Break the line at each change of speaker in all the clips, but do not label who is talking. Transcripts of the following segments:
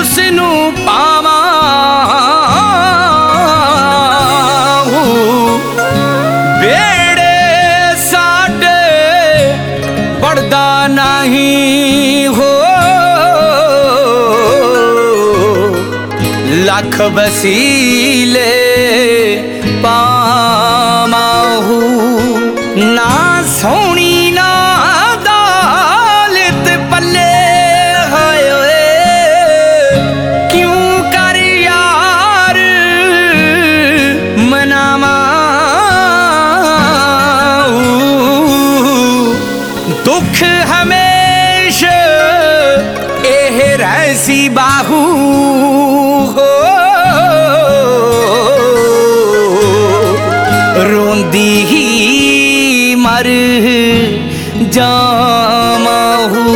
उसनू पावां बेड़े साडे बढ़दा नहीं हो लख वसीले पामाहू ना सोनी ना दौलत पल्ले होए क्यों कर यार मनावा दुख हमेशा एह रहसी बाहू हो रोंदी ही मर जामाहू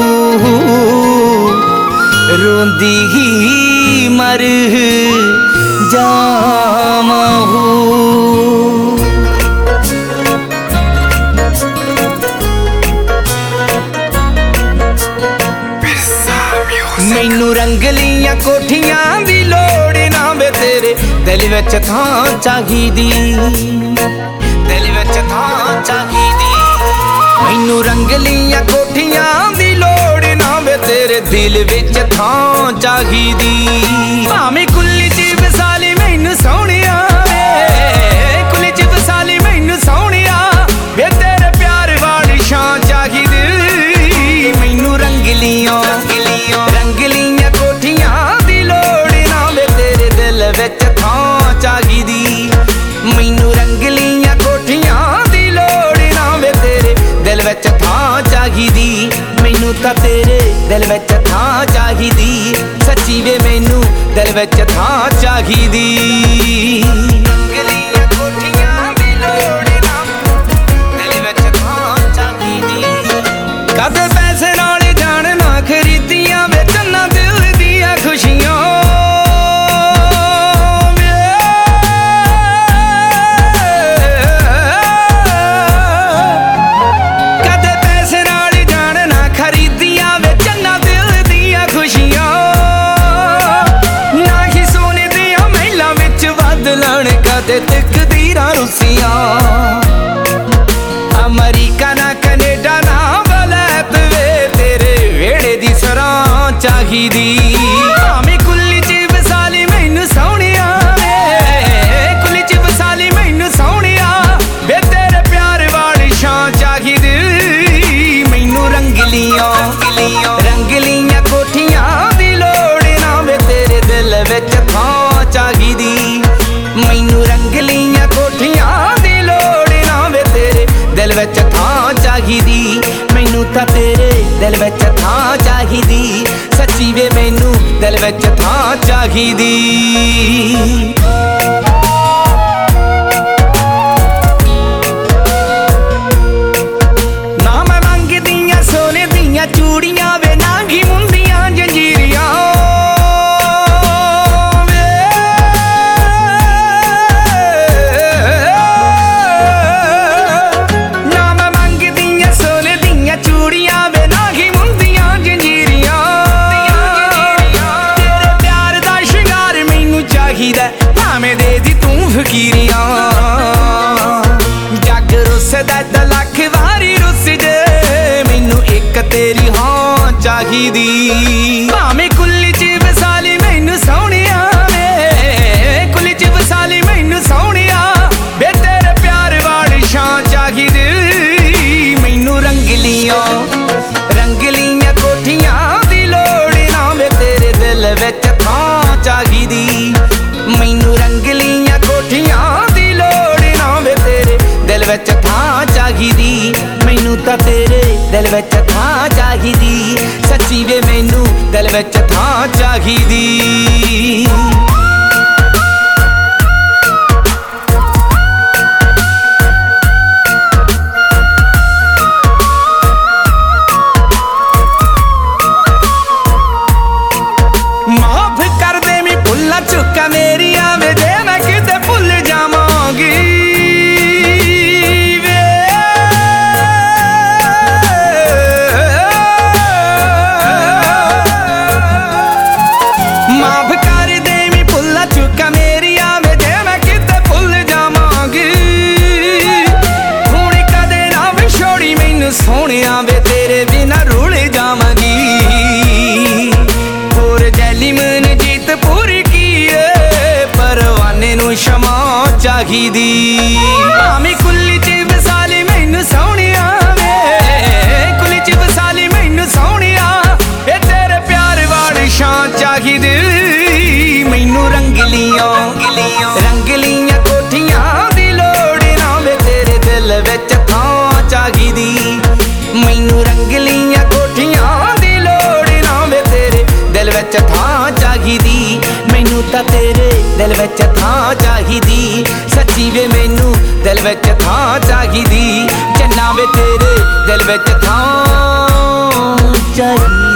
रोंदी ही मर जामाहू मैनू रंगलियां कोठियां दी लोड़ ना वे तेरे दिल विच थां चाहिदी दिल विच थां चाहिदी मैनू रंगलियां कोठियां दी लोड़ ना वे तेरे दिल विच थां चाहिदी भावें कुल्ली च वसाली मैनू सोहणिया वे कुल्ली च वसाली मैनू सोहणिया वे तेरे प्यार वाली शान चाहिदी मैनू रंगलियां रंगलियां कोठियां दी लोड़ ना वे तेरे दिल विच थां चाहिदी मैनू रंगलियां कोठियां दी लोड़ ना वे तेरे दिल विच थां चाहिदी मैनू तां तेरे दिल विच थां चाहिदी सच्ची वे मैनू दिल विच थां चाहिदी रंगलियां कोठियां दी लोड़ ना दिल विच थां चाहिदी कदे पैसे नाल जान ना खरीदियां वे चन्ना दिल दियां खुशियां कदे पैसे नाल जान ना खरीदियां वे चन्ना दिल दियां खुशियां ना ही सोने दियां महलां विच बदलण कदे तकदीरां रुसियां अमरीका ना कनेडा ना वलैत वे तेरे वेड़े दी सरां चाहिदी भावें कुल्ली च वसाली मैनू सोहणिया वे कुल्ली च वसाली मैनू सोहणिया वे तेरे प्यार वाली शान चाहिदी मैनू रंगलियां रंगलियां कोठियां दी लोड़ ना वे तेरे दिल विच थां चाहिदी मैनू रंगलियां कोठियां दी लोड़ ना वे तेरे दिल विच थां चाहिदी मैनू तां तेरे दिल विच थां चाहिदी सच्ची वे मैनू दिल विच थां चाहिदी ना मैं मंगदियां सोने दियां चूड़ियां वे नांगी मुंदियां जंजीरियां भावें दे दी तू फकीरियां जग रुसदा ते लख वारी रुस जे मैनू एक तेरी हां चाहिदी भावें कुल्ली च वसाली मैनू सोहणिया वे कुल्ली च वसाली मैनू सोहणिया वे तेरे प्यार वाली शान चाहिदी मैनू रंगलियां कोठियां दी लोड़ ना वे तेरे दिल विच थां चाहिदी मैनू रंगलियां कोठियां दी लोड़ ना वे तेरे दिल विच थां चाहिदी मैनू तां तेरे दिल विच थां चाहिदी सच्ची वे मैनू दिल विच थां चाहिदी चुका मेरिया वे जे मैं किते भुल जावांगी वे ਚਾਹੀਦੀ। ਭਾਵੇਂ ਕੁੱਲੀ ਚ ਵਸਾਲੀ ਮੈਨੂੰ ਸੋਹਣਿਆ ਵੇ, ਕੁੱਲੀ ਚ ਵਸਾਲੀ ਮੈਨੂੰ ਸੋਹਣਿਆ, ਇਹ ਤੇਰੇ ਪਿਆਰ ਵਾਲੀ ਸ਼ਾਨ ਚਾਹੀਦੀ। ਮੈਨੂੰ ਰੰਗਲੀਆਂ ਰੰਗਲੀਆਂ ਕੋਠੀਆਂ ਦੀ ਲੋੜ ਨਾ ਵੇ, ਤੇਰੇ ਦਿਲ ਵਿੱਚ ਥਾਂ ਚਾਹੀਦੀ। ਮੈਨੂੰ ਰੰਗਲੀਆਂ ਕੋਠੀਆਂ ਦੀ ਲੋੜ ਨਾ ਵੇ, ਤੇਰੇ ਦਿਲ ਵਿੱਚ ਥਾਂ ਚਾਹੀਦੀ। ਮੈਨੂੰ ਤਾਂ ਤੇਰੇ ਦਿਲ ਵਿੱਚ ਥਾਂ ਚਾਹੀਦੀ, ਸੱਚੀ ਵੇ ਮੈਨੂੰ ਦਿਲ ਵਿੱਚ ਥਾਂ ਚਾਹੀਦੀ। ਚੰਨਾ ਵੇ ਤੇਰੇ ਦਿਲ ਵਿੱਚ ਥਾਂ ਚਾਹੀਦੀ।